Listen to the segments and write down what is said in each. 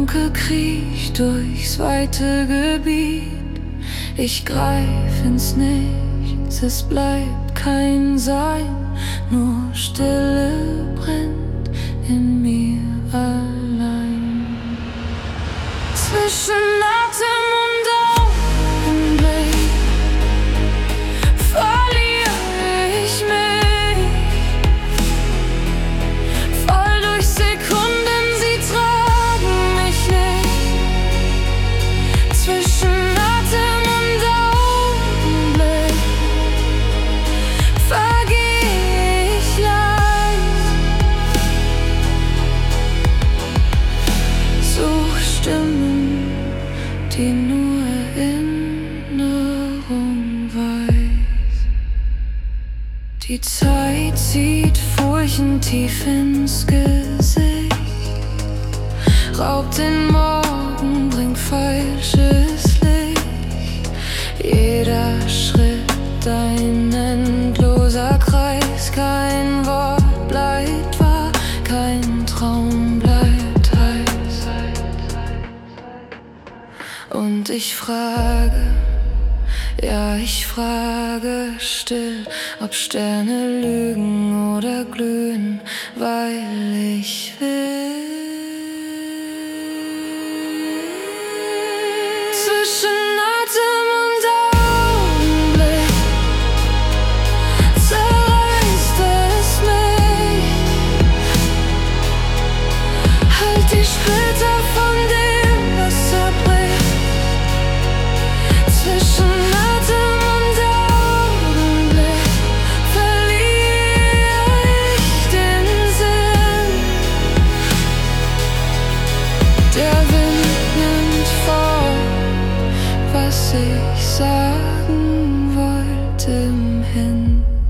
Gedanke kriecht durchs weite Gebiet. Ich greif ins Nichts, es bleibt kein Sein, nur Stille brennt in mir allein. Zwischen Atem und Augenblick verliere ich mich, fall durch Sekunden, sie tragen mich nicht. Zwischen Atem und Augenblick vergeh ich leicht, such Stimmen, die nur Erinnerung weiß. Die Zeit zieht Furchen tief ins Gesicht, raubt den Morgen, bringt falsches Licht. Jeder Schritt ein endloser Kreis, kein Wort bleibt wahr, kein Traum bleibt heiß. Und ich frage, ja, ich frage still, ob Sterne lügen oder glühen, weil ich will. Zwischen Atem und Augenblick zerreißt es mich. Halt die Splitter von dem, was zerbricht. Zwischen Atem und Augenblick verliere ich den Sinn. Der Wind nimmt fort, was ich sagen wollte im Hin.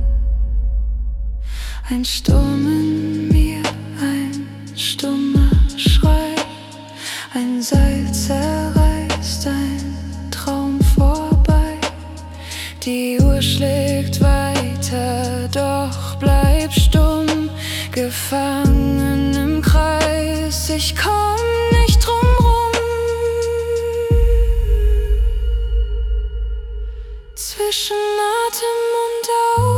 Ein Sturm in mir, ein stummer Schrei, ein Seil zerreißt, ein Traum vorbei. Die Uhr schlägt weiter, doch bleib stumm, gefangen im Kreis, ich komm nicht drum rum. Zwischen Atem und Augenblick